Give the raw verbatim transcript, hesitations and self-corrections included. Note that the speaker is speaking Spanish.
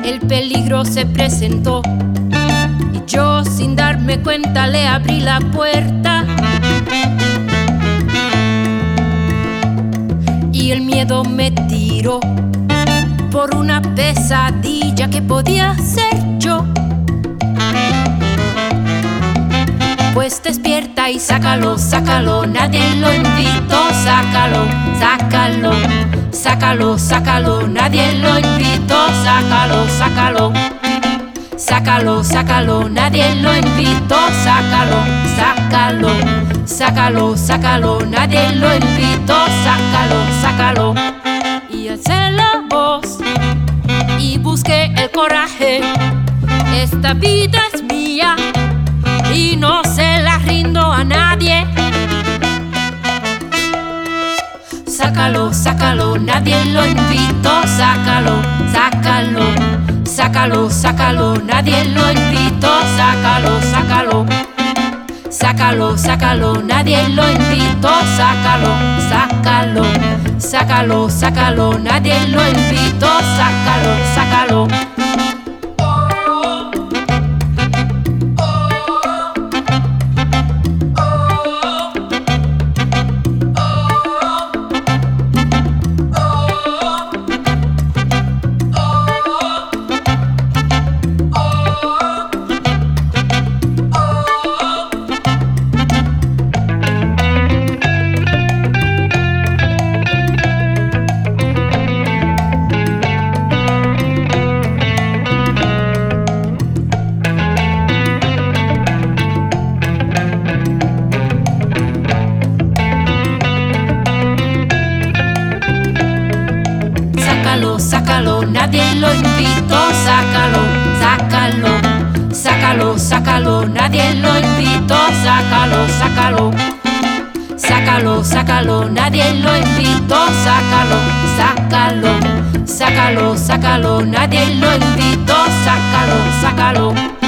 El peligro se presentó y yo, sin darme cuenta, le abrí la puerta. Y el miedo me tiró por una pesadilla que podía ser yo. Pues despierta y sácalo, sácalo, nadie lo invitó. Sácalo, sácalo, sácalo, sácalo, nadie lo invitó. Sácalo, sácalo, sácalo, sácalo, nadie lo invitó. Sácalo, sácalo, sácalo, sácalo, nadie lo invitó. Sácalo, sácalo. Y alcé la voz y busqué el coraje. Esta vida es mía y no se la rindo a nadie. Sácalo, sácalo, nadie lo invitó. Sácalo, sácalo, sácalo, sácalo, nadie lo invitó. Sácalo, sácalo, sácalo, sácalo, nadie lo invitó. Sácalo, sácalo, sácalo, sácalo, nadie lo invitó. Sácalo, sácalo. Sácalo, sácalo, nadie lo invitó. Sácalo, sácalo, sácalo, sácalo, nadie lo invitó. Sácalo, sácalo, sácalo, sácalo, nadie lo invitó. Sácalo, sácalo, sácalo, sácalo, nadie lo invitó. Sácalo, sácalo.